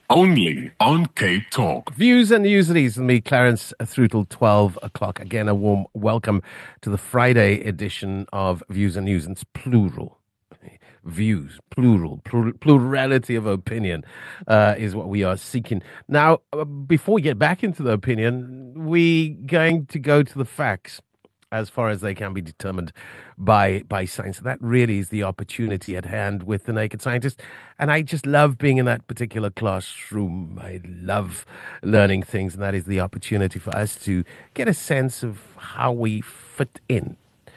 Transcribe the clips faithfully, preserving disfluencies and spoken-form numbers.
Only on Cape Talk. Views and Newsies with me, Clarence, through till twelve o'clock. Again, a warm welcome to the Friday edition of Views and News. It's plural. Views, plural, plur- plurality of opinion uh, is what we are seeking. Now, uh, before we get back into the opinion, we're going to go to the facts as far as they can be determined by by science. That really is the opportunity at hand with the Naked Scientist. And I just love being in that particular classroom. I love learning things, and that is the opportunity for us to get a sense of how we fit in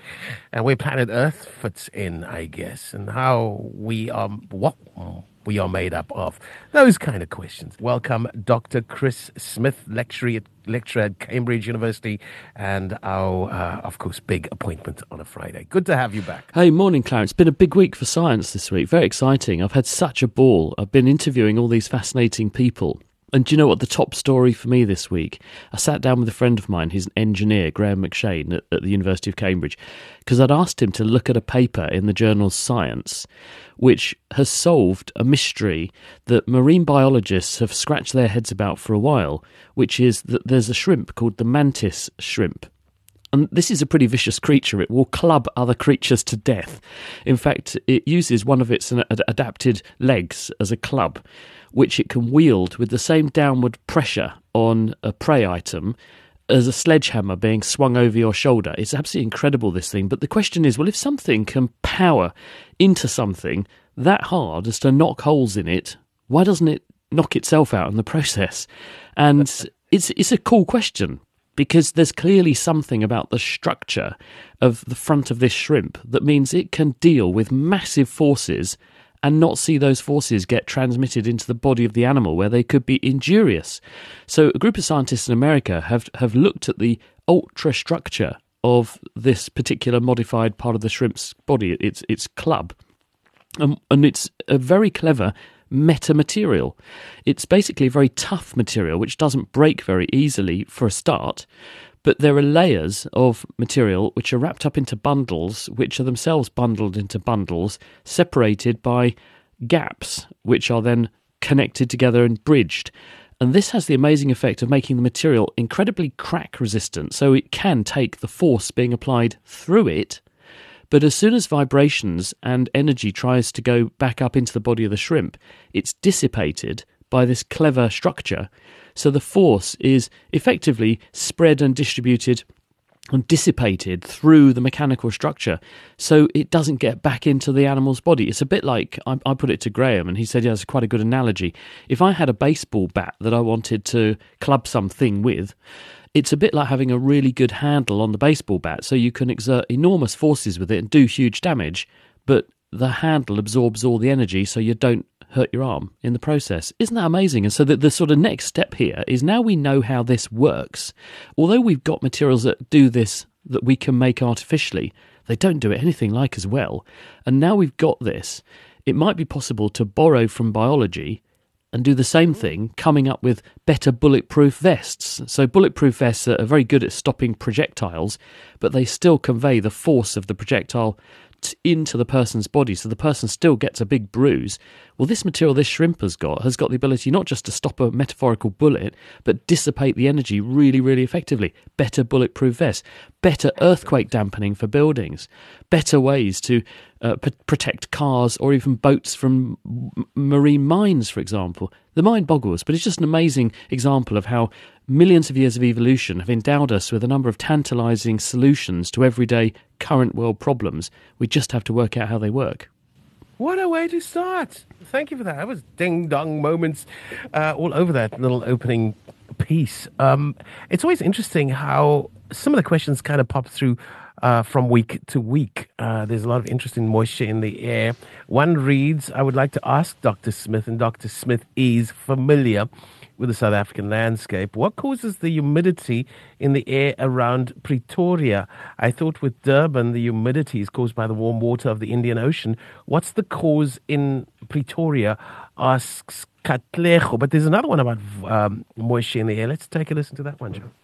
and where planet Earth fits in, I guess, and how we are, what we are made up of. Those kind of questions. Welcome, Doctor Chris Smith, lecturer at, lecturer at Cambridge University, and our, uh, of course, big appointment on a Friday. Good to have you back. Hey, morning, Clarence. It's been a big week for science this week. Very exciting. I've had such a ball. I've been interviewing all these fascinating people. And do you know what the top story for me this week? I sat down with a friend of mine, he's an engineer, Graham McShane, at, at the University of Cambridge, because I'd asked him to look at a paper in the journal Science, which has solved a mystery that marine biologists have scratched their heads about for a while, which is that there's a shrimp called the mantis shrimp. And this is a pretty vicious creature. It will club other creatures to death. In fact, it uses one of its adapted legs as a club, which it can wield with the same downward pressure on a prey item as a sledgehammer being swung over your shoulder. It's absolutely incredible, this thing. But the question is, well, if something can power into something that hard as to knock holes in it, why doesn't it knock itself out in the process? And it's it's a cool question, because there's clearly something about the structure of the front of this shrimp that means it can deal with massive forces and not see those forces get transmitted into the body of the animal where they could be injurious. So a group of scientists in America have, have looked at the ultrastructure of this particular modified part of the shrimp's body, its its club. Um, and it's a very clever metamaterial. It's basically a very tough material which doesn't break very easily for a start, but there are layers of material which are wrapped up into bundles, which are themselves bundled into bundles, separated by gaps, which are then connected together and bridged. And this has the amazing effect of making the material incredibly crack resistant, so it can take the force being applied through it. But as soon as vibrations and energy tries to go back up into the body of the shrimp, it's dissipated by this clever structure. So the force is effectively spread and distributed and dissipated through the mechanical structure, so it doesn't get back into the animal's body. It's a bit like, I, I put it to Graham, and he said, yeah, it's quite a good analogy. If I had a baseball bat that I wanted to club something with, it's a bit like having a really good handle on the baseball bat, so you can exert enormous forces with it and do huge damage, but the handle absorbs all the energy, so you don't hurt your arm in the process. Isn't that amazing? And so the, the sort of next step here is, now we know how this works, although we've got materials that do this that we can make artificially, they don't do it anything like as well. And now we've got this, it might be possible to borrow from biology and do the same thing, coming up with better bulletproof vests. So bulletproof vests are very good at stopping projectiles, but they still convey the force of the projectile into the person's body, so the person still gets a big bruise. Well, this material this shrimp has got has got the ability not just to stop a metaphorical bullet, but dissipate the energy really, really effectively. Better bulletproof vests, better earthquake dampening for buildings, better ways to uh, p- protect cars or even boats from m- marine mines, for example. The mind boggles, but it's just an amazing example of how millions of years of evolution have endowed us with a number of tantalising solutions to everyday current world problems. We just have to work out how they work. What a way to start. Thank you for that. That was ding-dong moments uh, all over that little opening piece. Um, it's always interesting how some of the questions kind of pop through uh, from week to week. Uh, there's a lot of interesting moisture in the air. One reads, I would like to ask Doctor Smith, and Doctor Smith is familiar with the South African landscape. What causes the humidity in the air around Pretoria? I thought with Durban, the humidity is caused by the warm water of the Indian Ocean. What's the cause in Pretoria? Asks Katlego. But there's another one about um, moisture in the air. Let's take a listen to that one, Joe.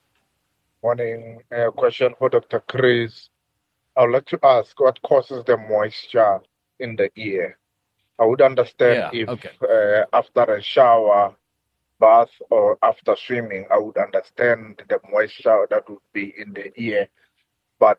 Morning. A question for Doctor Chris. I would like to ask, what causes the moisture in the air? I would understand Yeah, if okay. uh, after a shower, bath, or after swimming, I would understand the moisture that would be in the ear. But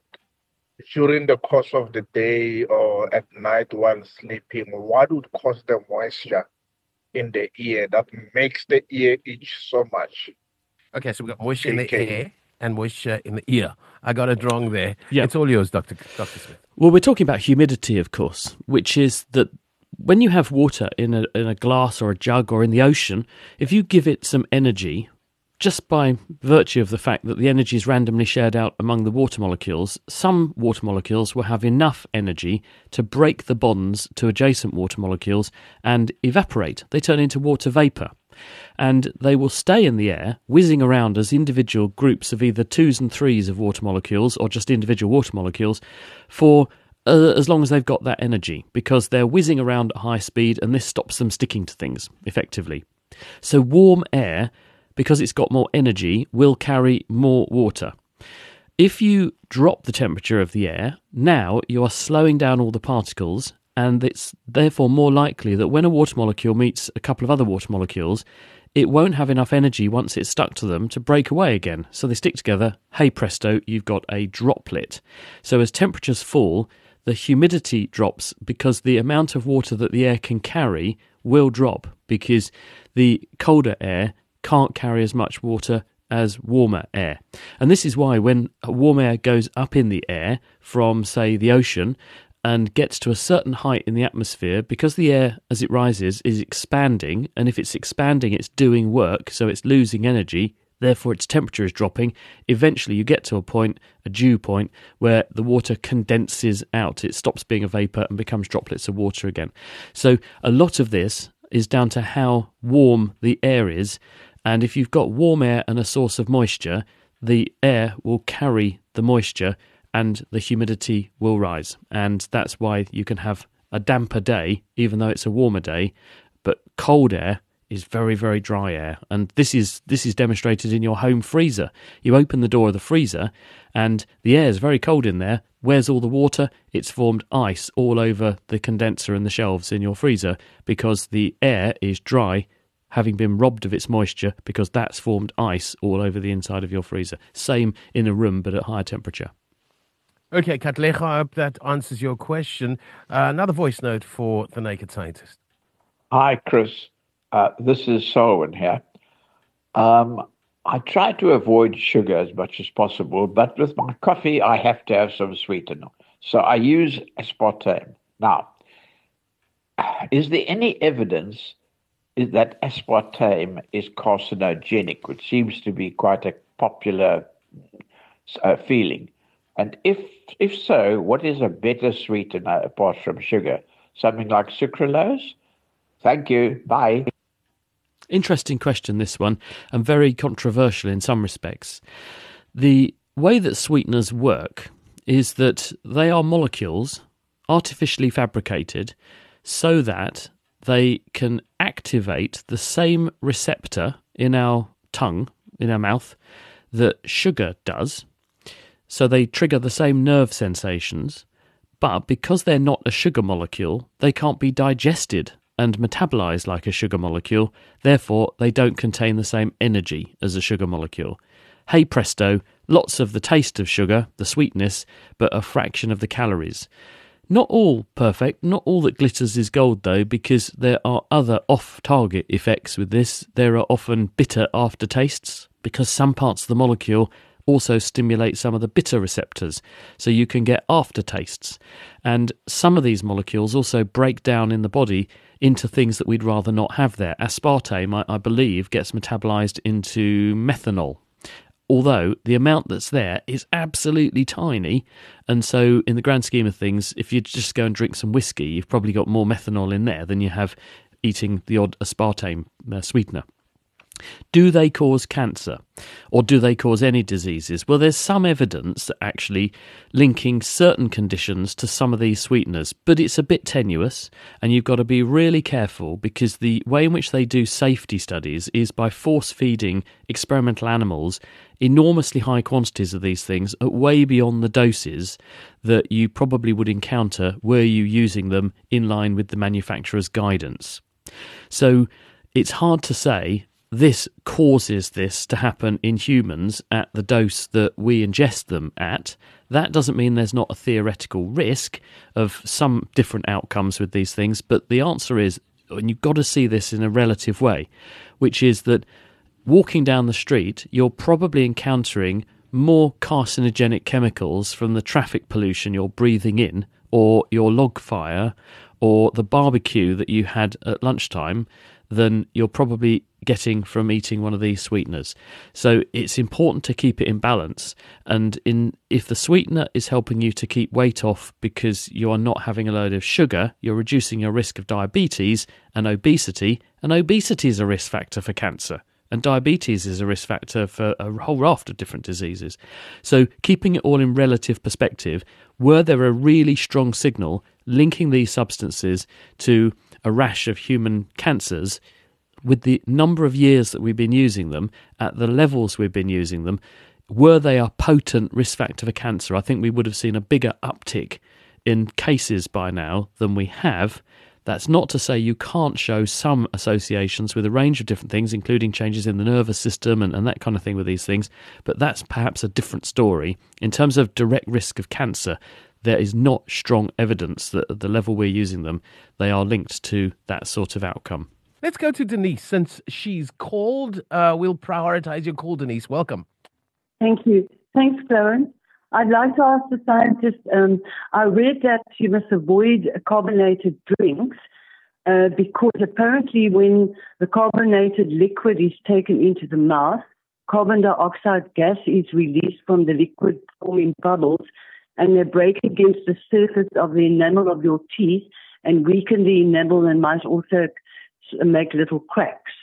during the course of the day or at night while sleeping, what would cause the moisture in the ear that makes the ear itch so much? Okay, so we've got moisture in the K K. air and moisture in the ear. I got it wrong there. Yeah. It's all yours, Doctor Doctor Smith. Well, we're talking about humidity, of course, which is that when you have water in a, in a glass or a jug or in the ocean, if you give it some energy, just by virtue of the fact that the energy is randomly shared out among the water molecules, some water molecules will have enough energy to break the bonds to adjacent water molecules and evaporate. They turn into water vapour. And they will stay in the air, whizzing around as individual groups of either twos and threes of water molecules or just individual water molecules for uh, as long as they've got that energy, because they're whizzing around at high speed and this stops them sticking to things, effectively. So warm air, because it's got more energy, will carry more water. If you drop the temperature of the air, now you are slowing down all the particles, and it's therefore more likely that when a water molecule meets a couple of other water molecules, it won't have enough energy once it's stuck to them to break away again. So they stick together, hey presto, you've got a droplet. So as temperatures fall, the humidity drops because the amount of water that the air can carry will drop, because the colder air can't carry as much water as warmer air. And this is why when warm air goes up in the air from, say, the ocean and gets to a certain height in the atmosphere, because the air, as it rises, is expanding, and if it's expanding, it's doing work, so it's losing energy, therefore its temperature is dropping, eventually you get to a point, a dew point, where the water condenses out. It stops being a vapour and becomes droplets of water again. So a lot of this is down to how warm the air is, and if you've got warm air and a source of moisture, the air will carry the moisture and the humidity will rise. And that's why you can have a damper day, even though it's a warmer day, but cold air is very, very dry air. And this is this is demonstrated in your home freezer. You open the door of the freezer and the air is very cold in there. Where's all the water? It's formed ice all over the condenser and the shelves in your freezer, because the air is dry, having been robbed of its moisture, because that's formed ice all over the inside of your freezer. Same in a room, but at higher temperature. Okay, Katlego, I hope that answers your question. Uh, another voice note for the Naked Scientist. Hi, Chris. Uh, this is Solomon here. Um, I try to avoid sugar as much as possible, but with my coffee, I have to have some sweetener. So I use aspartame. Now, is there any evidence that aspartame is carcinogenic, which seems to be quite a popular uh, feeling? And if if so, what is a better sweetener apart from sugar? Something like sucralose? Thank you. Bye. Interesting question, this one, and very controversial in some respects. The way that sweeteners work is that they are molecules artificially fabricated so that they can activate the same receptor in our tongue, in our mouth, that sugar does. So they trigger the same nerve sensations, but because they're not a sugar molecule, they can't be digested and metabolized like a sugar molecule, therefore they don't contain the same energy as a sugar molecule. Hey presto, lots of the taste of sugar, the sweetness, but a fraction of the calories. Not all perfect, not all that glitters is gold though, because there are other off-target effects with this. There are often bitter aftertastes, because some parts of the molecule also stimulate some of the bitter receptors, so you can get aftertastes. And some of these molecules also break down in the body into things that we'd rather not have there. Aspartame, I, I believe, gets metabolized into methanol, although the amount that's there is absolutely tiny, and so in the grand scheme of things, if you just go and drink some whiskey, you've probably got more methanol in there than you have eating the odd aspartame uh, sweetener. Do they cause cancer, or do they cause any diseases? Well, there's some evidence that actually linking certain conditions to some of these sweeteners, but it's a bit tenuous, and you've got to be really careful, because the way in which they do safety studies is by force-feeding experimental animals enormously high quantities of these things at way beyond the doses that you probably would encounter were you using them in line with the manufacturer's guidance. So it's hard to say this causes this to happen in humans at the dose that we ingest them at. That doesn't mean there's not a theoretical risk of some different outcomes with these things, but the answer is, and you've got to see this in a relative way, which is that walking down the street, you're probably encountering more carcinogenic chemicals from the traffic pollution you're breathing in, or your log fire, or the barbecue that you had at lunchtime, than you're probably getting from eating one of these sweeteners. So it's important to keep it in balance. And in if the sweetener is helping you to keep weight off because you are not having a load of sugar, you're reducing your risk of diabetes and obesity, and obesity is a risk factor for cancer. And diabetes is a risk factor for a whole raft of different diseases. So keeping it all in relative perspective, were there a really strong signal linking these substances to a rash of human cancers, with the number of years that we've been using them, at the levels we've been using them, were they a potent risk factor for cancer? I think we would have seen a bigger uptick in cases by now than we have. That's not to say you can't show some associations with a range of different things, including changes in the nervous system and, and that kind of thing with these things, but that's perhaps a different story. In terms of direct risk of cancer, there is not strong evidence that at the level we're using them, they are linked to that sort of outcome. Let's go to Denise. Since she's called, uh, we'll prioritise your call, Denise. Welcome. Thank you. Thanks, Clarence. I'd like to ask the scientist, um, I read that you must avoid carbonated drinks uh, because apparently when the carbonated liquid is taken into the mouth, carbon dioxide gas is released from the liquid forming bubbles, and they break against the surface of the enamel of your teeth and weaken the enamel and might also make little cracks.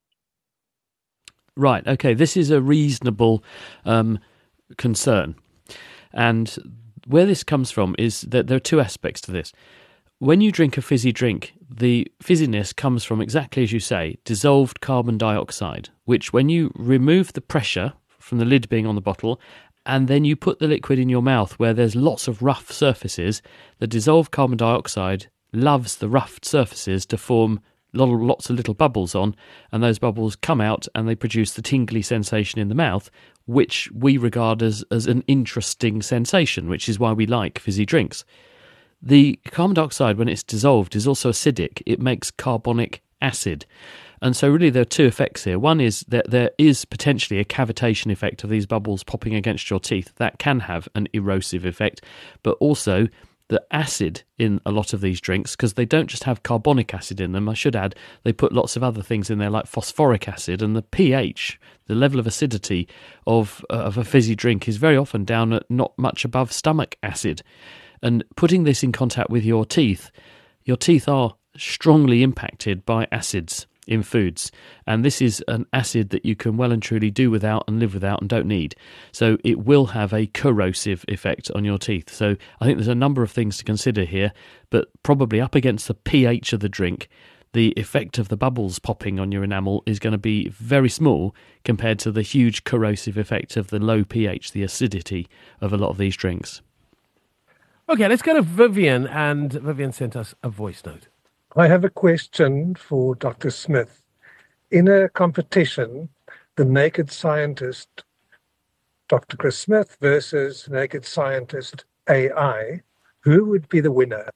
Right, okay, this is a reasonable um, concern. And where this comes from is that there are two aspects to this. When you drink a fizzy drink, the fizziness comes from, exactly as you say, dissolved carbon dioxide, which when you remove the pressure from the lid being on the bottle and then you put the liquid in your mouth where there's lots of rough surfaces, the dissolved carbon dioxide loves the rough surfaces to form lots of little bubbles on, and those bubbles come out and they produce the tingly sensation in the mouth, which we regard as, as an interesting sensation, which is why we like fizzy drinks. The carbon dioxide, when it's dissolved, is also acidic. It makes carbonic acid. And so really there are two effects here. One is that there is potentially a cavitation effect of these bubbles popping against your teeth. That can have an erosive effect, but also the acid in a lot of these drinks, because they don't just have carbonic acid in them, I should add, they put lots of other things in there like phosphoric acid, and the pH, the level of acidity of, uh, of a fizzy drink is very often down at not much above stomach acid. And putting this in contact with your teeth, your teeth are strongly impacted by acids in foods, and this is an acid that you can well and truly do without and live without and don't need. So it will have a corrosive effect on your teeth. So I think there's a number of things to consider here, but probably up against the pH of the drink, the effect of the bubbles popping on your enamel is going to be very small compared to the huge corrosive effect of the low pH, the acidity of a lot of these drinks. Okay, let's go to Vivian, and Vivian sent us a voice note. I have a question for Doctor Smith. In a competition, the naked scientist, Doctor Chris Smith, versus naked scientist A I, who would be the winner?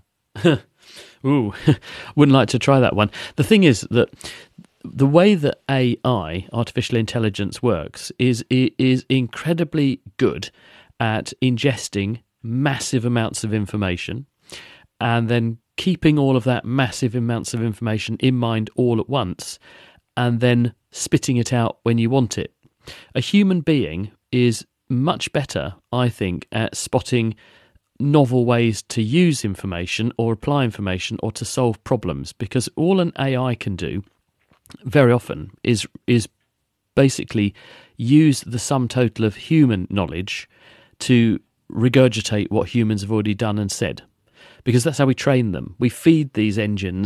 Ooh, wouldn't like to try that one. The thing is that the way that A I, artificial intelligence, works is it is incredibly good at ingesting massive amounts of information and then keeping all of that massive amounts of information in mind all at once and then spitting it out when you want it. A human being is much better, I think, at spotting novel ways to use information or apply information or to solve problems, because all an A I can do very often is is basically use the sum total of human knowledge to regurgitate what humans have already done and said. Because that's how we train them. We feed these engines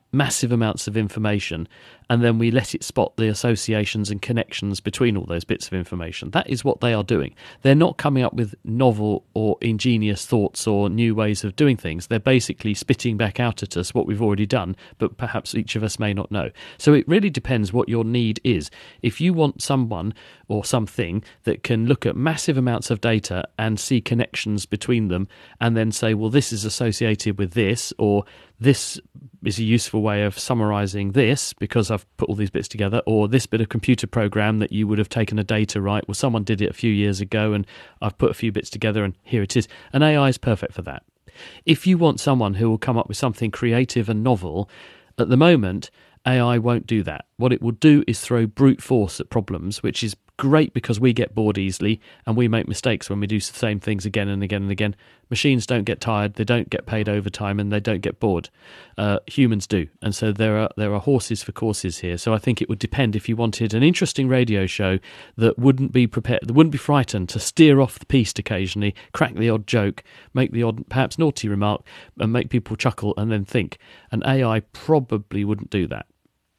massive amounts of information, and then we let it spot the associations and connections between all those bits of information. That is what they are doing. They're not coming up with novel or ingenious thoughts or new ways of doing things. They're basically spitting back out at us what we've already done, but perhaps each of us may not know. So it really depends what your need is. If you want someone or something that can look at massive amounts of data and see connections between them and then say, well, this is associated with this, or this is a useful way of summarising this because I've put all these bits together, or this bit of computer program that you would have taken a data right, well, someone did it a few years ago and I've put a few bits together and here it is. And A I is perfect for that. If you want someone who will come up with something creative and novel, at the moment, A I won't do that. What it will do is throw brute force at problems, which is great because we get bored easily and we make mistakes when we do the same things again and again and again. Machines don't get tired, they don't get paid overtime, and they don't get bored. Uh, humans do, and so there are there are horses for courses here. So I think it would depend if you wanted an interesting radio show that wouldn't be prepared, that wouldn't be frightened to steer off the piste occasionally, crack the odd joke, make the odd perhaps naughty remark, and make people chuckle and then think. An A I probably wouldn't do that.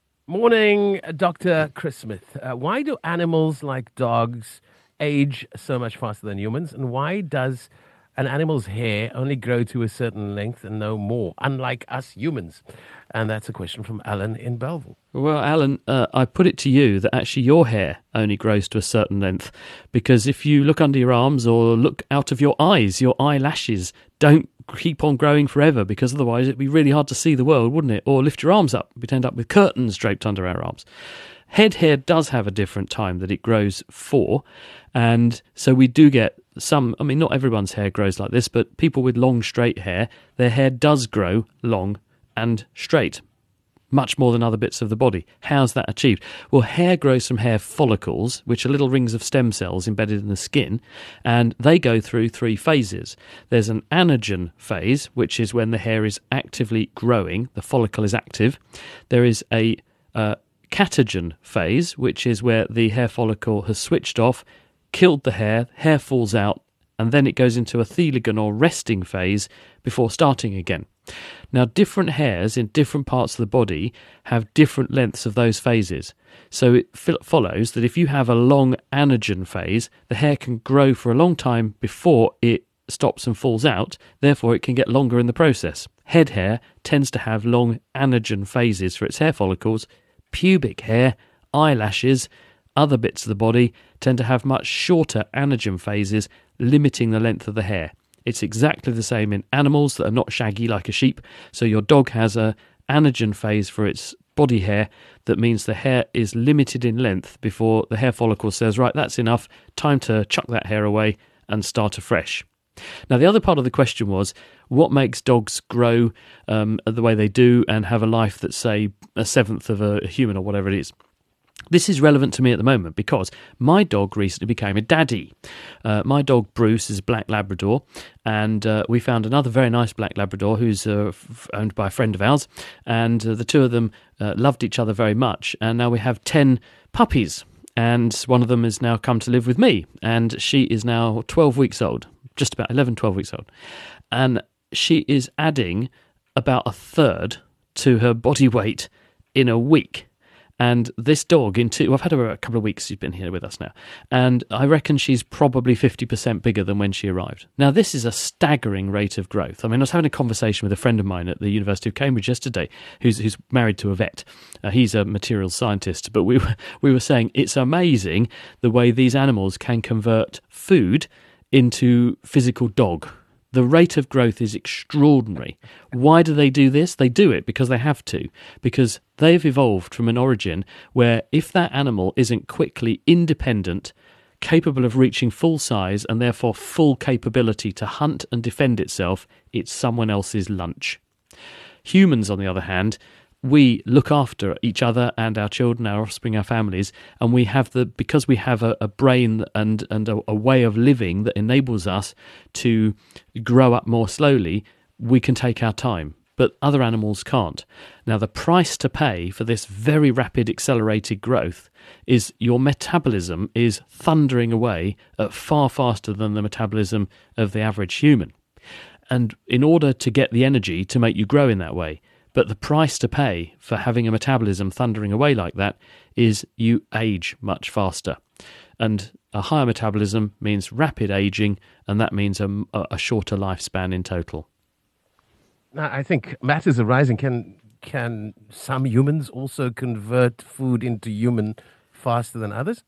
Morning, Doctor Chris Smith. Uh, why do animals like dogs age so much faster than humans? And why does an animal's hair only grow to a certain length and no more, unlike us humans? And that's a question from Alan in Belleville. Well, Alan, uh, I put it to you that actually your hair only grows to a certain length, because if you look under your arms or look out of your eyes, your eyelashes don't keep on growing forever, because otherwise it'd be really hard to see the world, wouldn't it? Or lift your arms up, we'd end up with curtains draped under our arms. Head hair does have a different time that it grows for, and so we do get some, I mean, not everyone's hair grows like this, but people with long straight hair, their hair does grow long and straight, much more than other bits of the body. How's that achieved? Well, hair grows from hair follicles, which are little rings of stem cells embedded in the skin, and they go through three phases. There's an anagen phase, which is when the hair is actively growing, the follicle is active. There is a uh, catagen phase, which is where the hair follicle has switched off, killed the hair, hair falls out, and then it goes into a telogen or resting phase before starting again. Now, different hairs in different parts of the body have different lengths of those phases. So it follows that if you have a long anagen phase, the hair can grow for a long time before it stops and falls out. Therefore, it can get longer in the process. Head hair tends to have long anagen phases for its hair follicles. Pubic hair, eyelashes, other bits of the body tend to have much shorter anagen phases, limiting the length of the hair. It's exactly the same in animals that are not shaggy like a sheep. So your dog has a anagen phase for its body hair that means the hair is limited in length before the hair follicle says, right, that's enough, time to chuck that hair away and start afresh. Now, the other part of the question was, what makes dogs grow um, the way they do and have a life that's, say, a seventh of a human or whatever it is? This is relevant to me at the moment because my dog recently became a daddy. Uh, my dog Bruce is a black Labrador, and uh, we found another very nice black Labrador who's uh, f- owned by a friend of ours, and uh, the two of them uh, loved each other very much, and now we have ten puppies, and one of them has now come to live with me, and she is now twelve weeks old, just about eleven, twelve weeks old, and she is adding about a third to her body weight in a week. And this dog, in two, I've had her a couple of weeks, she's been here with us now, and I reckon she's probably fifty percent bigger than when she arrived. Now, this is a staggering rate of growth. I mean, I was having a conversation with a friend of mine at the University of Cambridge yesterday who's, who's married to a vet. Uh, he's a materials scientist, but we were, we were saying it's amazing the way these animals can convert food into physical dog. The rate of growth is extraordinary. Why do they do this? They do it because they have to, because they've evolved from an origin where if that animal isn't quickly independent, capable of reaching full size and therefore full capability to hunt and defend itself, it's someone else's lunch. Humans, on the other hand, we look after each other and our children, our offspring, our families, and we have the because we have a, a brain and and a, a way of living that enables us to grow up more slowly. We can take our time, but other animals can't. Now, the price to pay for this very rapid accelerated growth is your metabolism is thundering away at far faster than the metabolism of the average human. And in order to get the energy to make you grow in that way, But the price to pay for having a metabolism thundering away like that is you age much faster. And a higher metabolism means rapid aging, and that means a, a shorter lifespan in total. Now, I think matters arising. Can can some humans also convert food into human faster than others?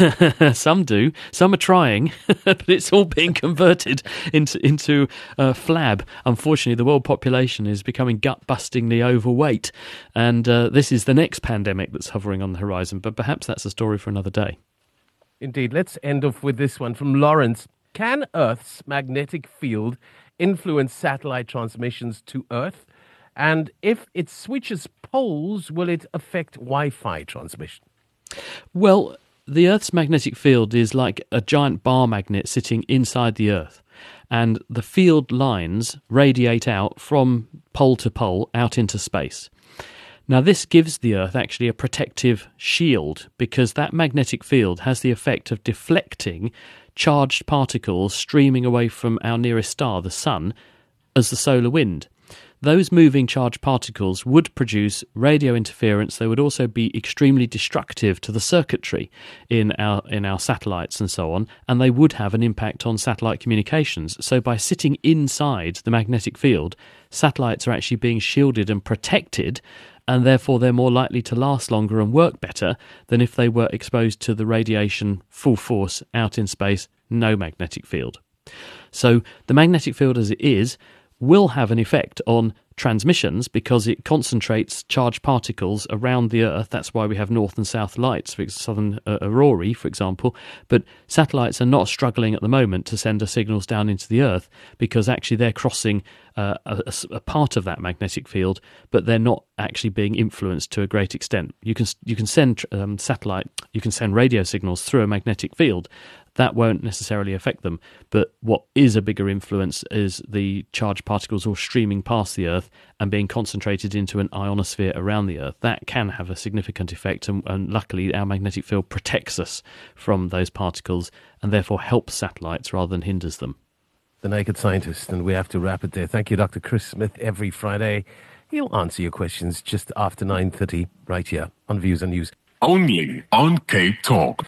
Some do. Some are trying, but it's all being converted into into uh, flab. Unfortunately, the world population is becoming gut-bustingly overweight, and uh, this is the next pandemic that's hovering on the horizon. But perhaps that's a story for another day. Indeed. Let's end off with this one from Lawrence. Can Earth's magnetic field influence satellite transmissions to Earth? And if it switches poles, will it affect Wi-Fi transmission? Well, the Earth's magnetic field is like a giant bar magnet sitting inside the Earth, and the field lines radiate out from pole to pole out into space. Now, this gives the Earth actually a protective shield, because that magnetic field has the effect of deflecting charged particles streaming away from our nearest star, the Sun, as the solar wind. Those moving charged particles would produce radio interference. They would also be extremely destructive to the circuitry in our in our satellites and so on, and they would have an impact on satellite communications. So by sitting inside the magnetic field, satellites are actually being shielded and protected, and therefore they're more likely to last longer and work better than if they were exposed to the radiation full force out in space, no magnetic field. So the magnetic field as it is will have an effect on transmissions because it concentrates charged particles around the Earth. That's why we have north and south lights, for southern uh, aurorae, for example. But satellites are not struggling at the moment to send us signals down into the Earth because actually they're crossing uh, a, a part of that magnetic field, but they're not actually being influenced to a great extent. You can you can send um, satellite, you can send radio signals through a magnetic field. That won't necessarily affect them. But what is a bigger influence is the charged particles all streaming past the Earth and being concentrated into an ionosphere around the Earth. That can have a significant effect, and, and luckily our magnetic field protects us from those particles and therefore helps satellites rather than hinders them. The Naked Scientist, and we have to wrap it there. Thank you, Doctor Chris Smith. Every Friday, he'll answer your questions just after nine thirty right here on Views and News. Only on Cape Talk.